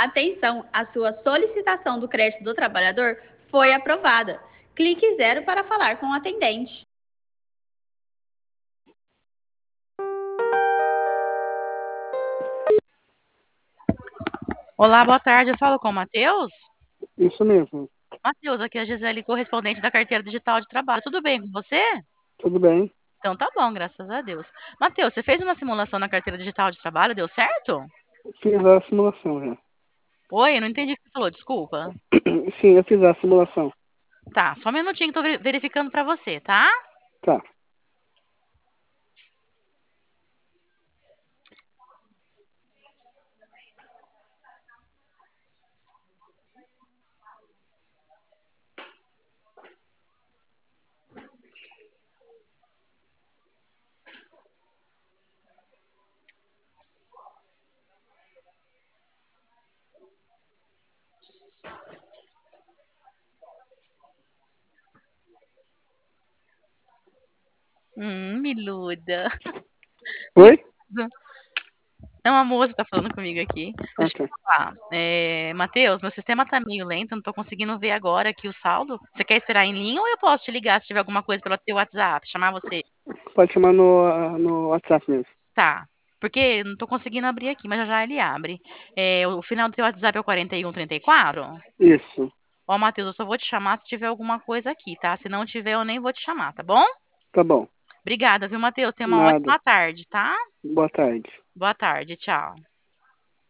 Atenção, a sua solicitação do crédito do trabalhador foi aprovada. Clique 0 para falar com o atendente. Olá, boa tarde. Eu falo com o Matheus? Isso mesmo. Matheus, aqui é a Gisele, correspondente da carteira digital de trabalho. Tudo bem com você? Tudo bem? Então tá bom, graças a Deus. Matheus, você fez uma simulação na carteira digital de trabalho, deu certo? Fiz a simulação já. Oi, eu não entendi o que você falou, desculpa. Sim, eu fiz a simulação. Tá, só um minutinho que tô verificando pra você, tá? Tá. Miluda. Oi? É uma moça que tá falando comigo aqui. Deixa Ok. eu falar. Matheus, meu sistema tá meio lento, não tô conseguindo ver agora aqui o saldo. Você quer esperar em linha ou eu posso te ligar se tiver alguma coisa pelo teu WhatsApp, chamar você? Pode chamar no WhatsApp mesmo. Tá. Porque não tô conseguindo abrir aqui, mas já já ele abre. O final do teu WhatsApp é o 4134? Isso. Ó, Matheus, eu só vou te chamar se tiver alguma coisa aqui, tá? Se não tiver, eu nem vou te chamar, tá bom? Tá bom. Obrigada, viu, Matheus? Tenha uma Nada. ótima tarde, tá? Boa tarde. Boa tarde, tchau.